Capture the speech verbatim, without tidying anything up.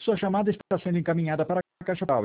Sua chamada está sendo encaminhada para a caixa postal.